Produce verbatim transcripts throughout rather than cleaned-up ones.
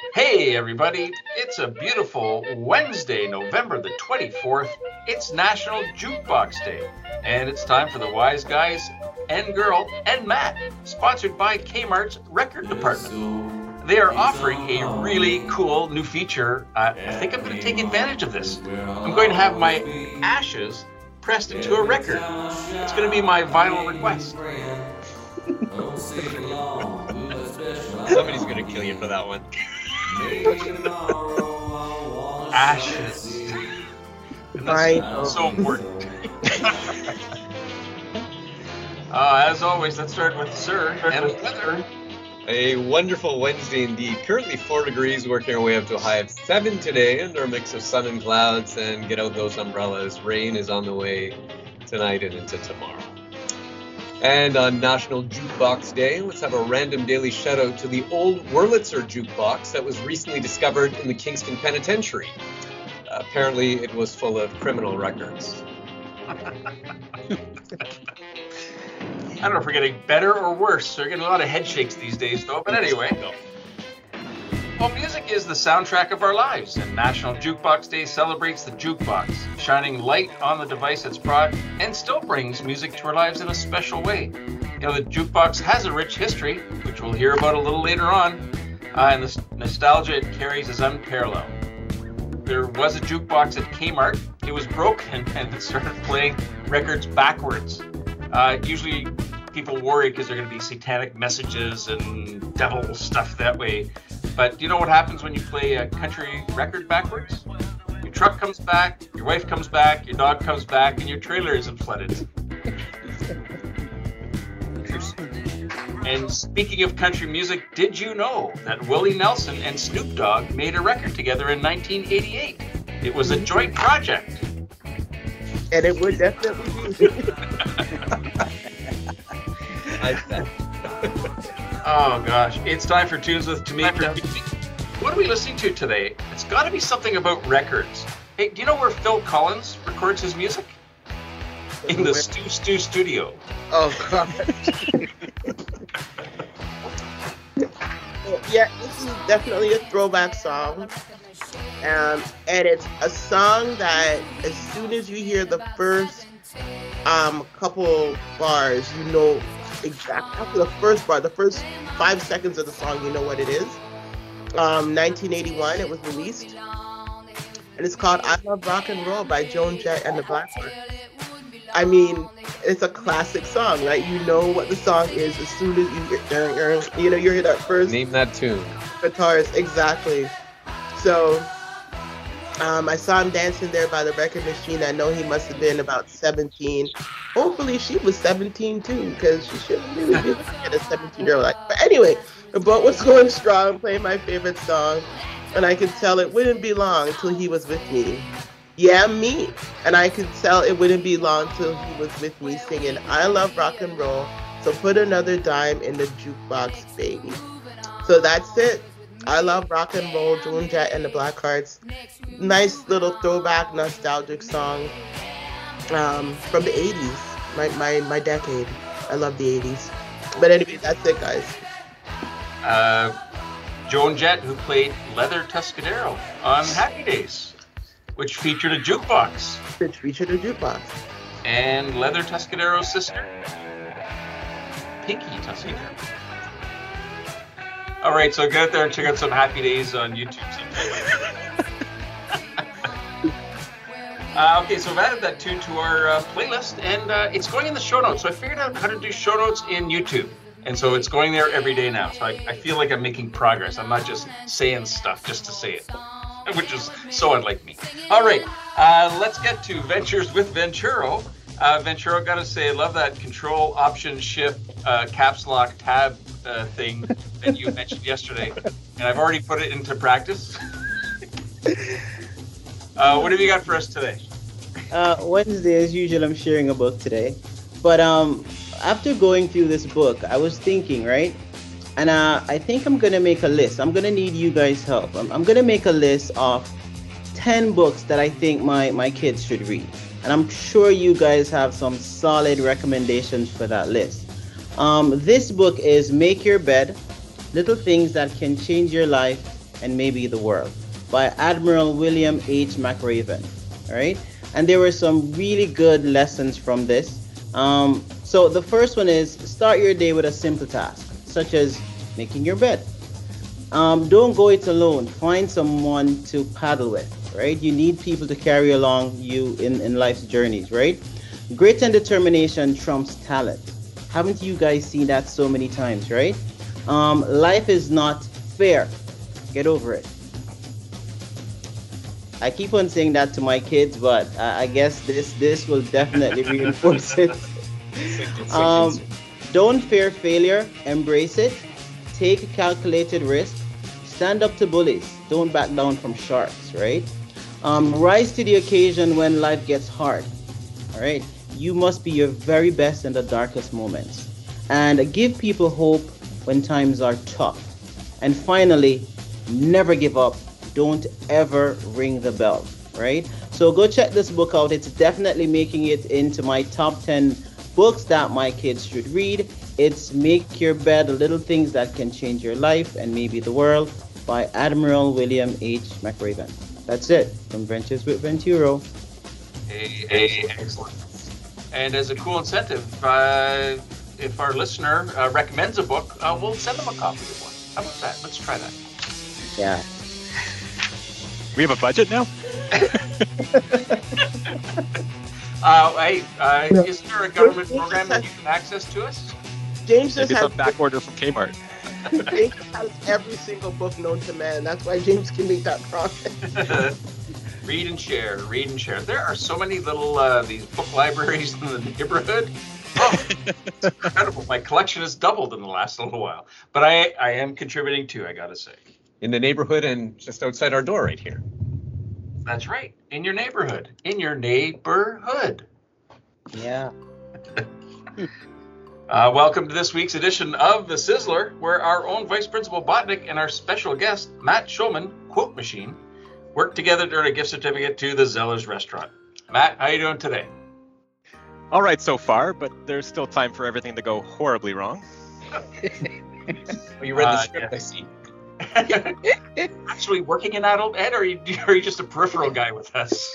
Hey everybody, it's a beautiful Wednesday, November the twenty-fourth. It's National Jukebox Day, and it's time for the Wise Guys and Girl and Matt, sponsored by Kmart's Record Department. They are offering a really cool new feature. Uh, I think I'm going to take advantage of this. I'm going to have my ashes pressed into a record. It's going to be my vinyl request. Somebody's going to kill you for that one. Ashes. And that's so important. uh, as always, let's start with Sir and weather. A wonderful Wednesday indeed. Currently four degrees, working our way up to a high of seven today, under a mix of sun and clouds, and get out those umbrellas. Rain is on the way tonight and into tomorrow. And on National Jukebox Day, let's have a random daily shout out to the old Wurlitzer jukebox that was recently discovered in the Kingston Penitentiary. Uh, apparently, it was full of criminal records. I don't know if we're getting better or worse. We're getting a lot of head shakes these days, though. But anyway, well, music is the soundtrack of our lives, and National Jukebox Day celebrates the jukebox, shining light on the device it's brought, and still brings music to our lives in a special way. You know, the jukebox has a rich history, which we'll hear about a little later on, uh, and the nostalgia it carries is unparalleled. There was a jukebox at Kmart. It was broken, and it started playing records backwards. Uh, usually people worry because they're going to be satanic messages and devil stuff that way. But do you know what happens when you play a country record backwards? Your truck comes back, your wife comes back, your dog comes back, and your trailer isn't flooded. And speaking of country music, did you know that Willie Nelson and Snoop Dogg made a record together in nineteen eighty-eight? It was a joint project. And it would definitely be. I bet. Oh gosh, it's time for Tunes with Tamika. What are we listening to today? It's got to be something about records. Hey, do you know where Phil Collins records his music? In the Stu Stu studio. Oh god. Yeah, this is definitely a throwback song. Um, and it's a song that as soon as you hear the first um, couple bars, you know exactly. After the first bar, the first five seconds of the song, you know what it is. Um, nineteen eighty-one, it was released. And it's called I Love Rock and Roll by Joan Jett and the Blackbirds. I mean, it's a classic song, right? You know what the song is as soon as you hear, you know, you hear that first. Name that tune. Guitars, exactly. So, um, I saw him dancing there by the record machine. I know he must have been about seventeen. Hopefully she was seventeen too, because she shouldn't really be looking at a seventeen-year-old. But anyway, the boat was going strong, playing my favorite song, and I could tell it wouldn't be long until he was with me. Yeah, me. And I could tell it wouldn't be long till he was with me singing, I love rock and roll, so put another dime in the jukebox, baby. So that's it. I love rock and roll, Joan Jett and the Blackhearts. Nice little throwback, nostalgic song um, from the eighties, my, my, my decade. I love the eighties. But anyway, that's it, guys. Uh, Joan Jett, who played Leather Tuscadero on Happy Days, which featured a jukebox. Which featured a jukebox. And Leather Tuscadero's sister, Pinky Tuscadero. All right, so get out there and check out some Happy Days on YouTube. uh, okay, so I've added that tune to our uh, playlist, and uh, it's going in the show notes. So I figured out how to do show notes in YouTube. And so it's going there every day now. So I, I feel like I'm making progress. I'm not just saying stuff just to say it, which is so unlike me. All right, uh, let's get to Ventures with Venturo. Uh, Venturo, gotta say, I love that Control Option Shift uh, Caps Lock Tab uh, thing that you mentioned yesterday, and I've already put it into practice. uh, what have you got for us today? Uh, Wednesday, as usual, I'm sharing a book today. But um, after going through this book, I was thinking, right? And uh, I think I'm going to make a list. I'm going to need you guys' help. I'm, I'm going to make a list of ten books that I think my, my kids should read. And I'm sure you guys have some solid recommendations for that list. Um, this book is Make Your Bed, Little Things That Can Change Your Life and maybe the world by Admiral William H. McRaven. All right. And there were some really good lessons from this. Um, so the first one is start your day with a simple task, such as making your bed. Um, don't go it alone. Find someone to paddle with, right? You need people to carry along you in, in life's journeys, right? Grit and determination trumps talent. Haven't you guys seen that so many times, right? Um, life is not fair. Get over it. I keep on saying that to my kids, but I, I guess this this will definitely reinforce it. Um, don't fear failure. Embrace it. Take a calculated risk. Stand up to bullies. Don't back down from sharks, right? Um, rise to the occasion when life gets hard. All right. You must be your very best in the darkest moments. And give people hope when times are tough. And finally, never give up. Don't ever ring the bell, right? So go check this book out. It's definitely making it into my top ten books that my kids should read. It's Make Your Bed, The Little Things That Can Change Your Life and Maybe the World by Admiral William H. McRaven. That's it from Ventures with Venturo. Hey, hey, excellent. And as a cool incentive, uh, if our listener uh, recommends a book, uh, we'll send them a copy of one. How about that? Let's try that. Yeah. We have a budget now? uh, hey, uh, is there a government program that you can access to us? James just Maybe has some back order from Kmart. James has every single book known to man. That's why James can make that profit. Read and share, read and share. There are so many little uh, these book libraries in the neighborhood. Oh, it's incredible. My collection has doubled in the last little while. But I, I am contributing too, I gotta say. In the neighborhood and just outside our door right here. That's right. In your neighborhood. In your neighborhood. Yeah. uh, welcome to this week's edition of The Sizzler, where our own Vice Principal Botnick and our special guest, Matt Schulman, Quote Machine, work together to earn a gift certificate to the Zellers restaurant. Matt, how you doing today? All right so far, but there's still time for everything to go horribly wrong. Oh, you read the Uh, script, yeah. I see. Actually working in Adult Ed, or are you, are you just a peripheral guy with us?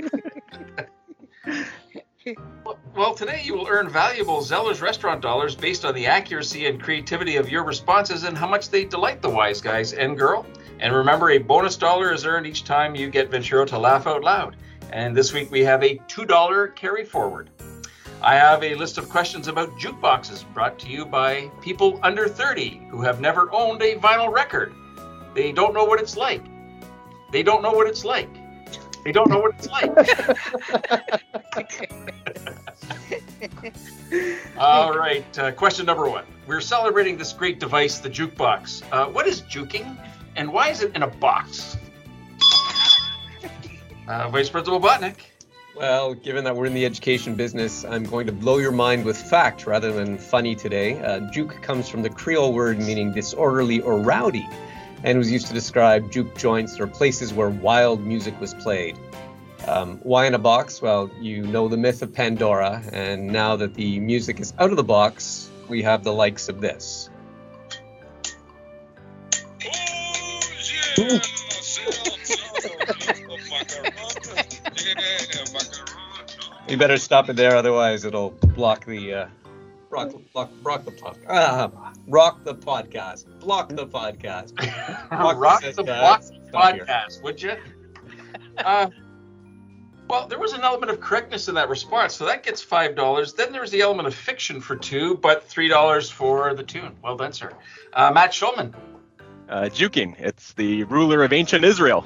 well, well, today you will earn valuable Zellers restaurant dollars based on the accuracy and creativity of your responses and how much they delight the wise guys and girl. And remember, a bonus dollar is earned each time you get Venturo to laugh out loud. And this week we have a two dollar carry forward. I have a list of questions about jukeboxes brought to you by people under thirty who have never owned a vinyl record. They don't know what it's like. They don't know what it's like. They don't know what it's like. All right, uh, question number one. We're celebrating this great device, the jukebox. Uh, what is juking, and why is it in a box? Uh, Vice Principal Botnick. Well, given that we're in the education business, I'm going to blow your mind with fact rather than funny today. Uh, juke comes from the Creole word meaning disorderly or rowdy, and was used to describe juke joints or places where wild music was played. Um, why in a box? Well, you know the myth of Pandora, and now that the music is out of the box, we have the likes of this. You better stop it there, otherwise it'll block the uh, rock, block, rock the podcast. Ah, rock the podcast. Block the podcast. Rock, rock the block podcast, would you? Uh, well, there was an element of correctness in that response, so that gets five dollars. Then there was the element of fiction for two, but three dollars for the tune. Well done, sir. Uh, Matt Schulman. Uh, juking. It's the ruler of ancient Israel.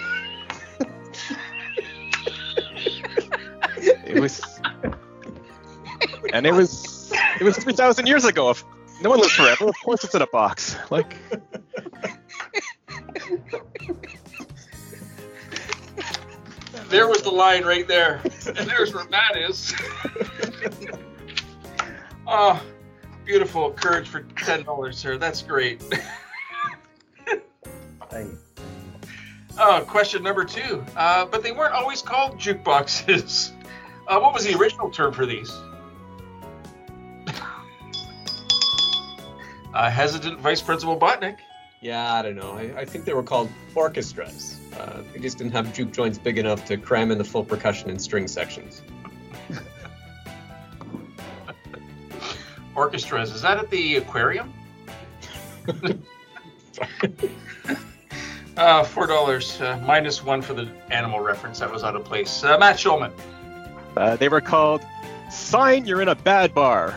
It was, and it was, it was three thousand years ago. If no one lives forever, of course it's in a box. Like, there was the line right there, and there's where Matt is. Oh, beautiful courage for ten dollars, sir. That's great. Oh, question number two. Uh, but they weren't always called jukeboxes. Uh, what was the original term for these? Uh, hesitant Vice Principal Botnick. Yeah, I don't know. I, I think they were called orchestras. Uh, they just didn't have juke joints big enough to cram in the full percussion and string sections. Orchestras, is that at the aquarium? uh, Four dollars, uh, minus one for the animal reference. That was out of place. Uh, Matt Schulman. Uh, they were called Sign You're in a Bad Bar.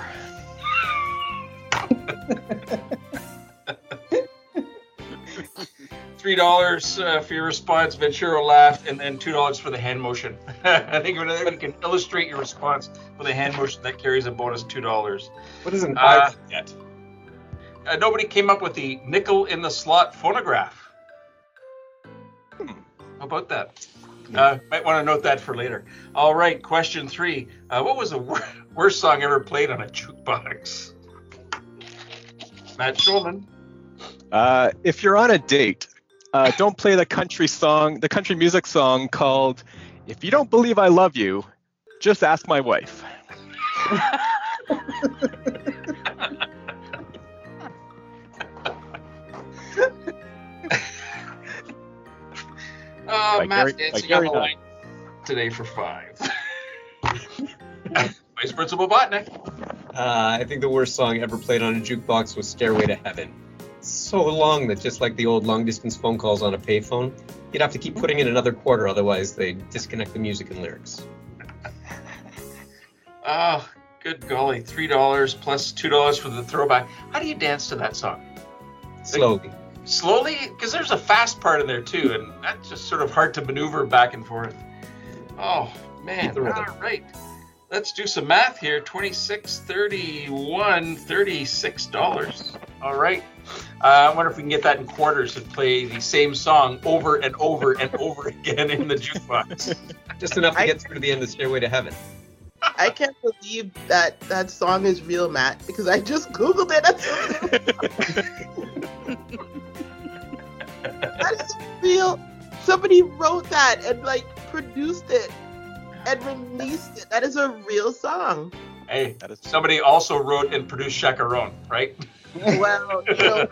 Three dollars uh, for your response. Ventura laughed, and then two dollars for the hand motion. I think whenever you can illustrate your response with a hand motion, that carries a bonus two dollars. What is an Uh, I yet? Uh, nobody came up with the nickel in the slot phonograph. Hmm. How about that? Uh, might want to note that for later. All right, question three. Uh, what was the wor- worst song ever played on a jukebox? Matt Schulman. Uh, if you're on a date, uh, don't play the country song, the country music song called "If You Don't Believe I Love You, Just Ask My Wife." Uh, By Matt's Gary- by dancing Gary on the Knight. line today for five. Vice Principal Botnick. Uh, I think the worst song ever played on a jukebox was Stairway to Heaven. It's so long that just like the old long-distance phone calls on a payphone, you'd have to keep putting in another quarter, otherwise they disconnect the music and lyrics. Oh, good golly. three dollars plus two dollars for the throwback. How do you dance to that song? Slowly. Slowly? Because there's a fast part in there, too, and that's just sort of hard to maneuver back and forth. Oh, man. Keep the rhythm. All right. Let's do some math here. twenty-six, thirty-one, thirty-six dollars. All right. Uh, I wonder if we can get that in quarters and play the same song over and over and over again in the jukebox. Just enough to I- get through to the end of Stairway to Heaven. I can't believe that that song is real, Matt, because I just Googled it. That is real. Somebody wrote that and like produced it and released it. That is a real song. Hey, That is somebody also wrote and produced Chacaron, right? Well, you know,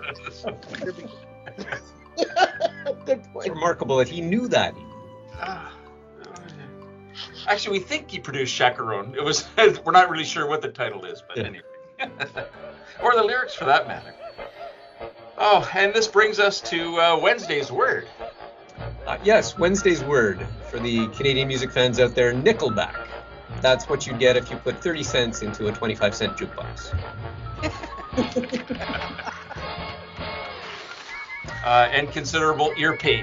good point. It's remarkable that he knew that. Ah, Actually, we think he produced Chacaron. It was we're not really sure what the title is, but Yeah. anyway, or the lyrics for that matter. Oh, and this brings us to uh, Wednesday's word. Uh, yes, Wednesday's word for the Canadian music fans out there, Nickelback. That's what you get if you put thirty cents into a twenty-five cent jukebox. Uh, and considerable ear pain.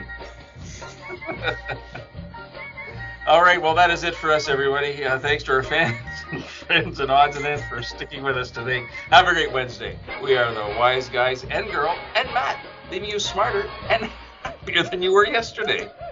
All right, well, that is it for us, everybody. Uh, thanks to our fans and friends and odds and ends for sticking with us today. Have a great Wednesday. We are the Wise Guys and Girl and Matt, leaving you smarter and happier than you were yesterday.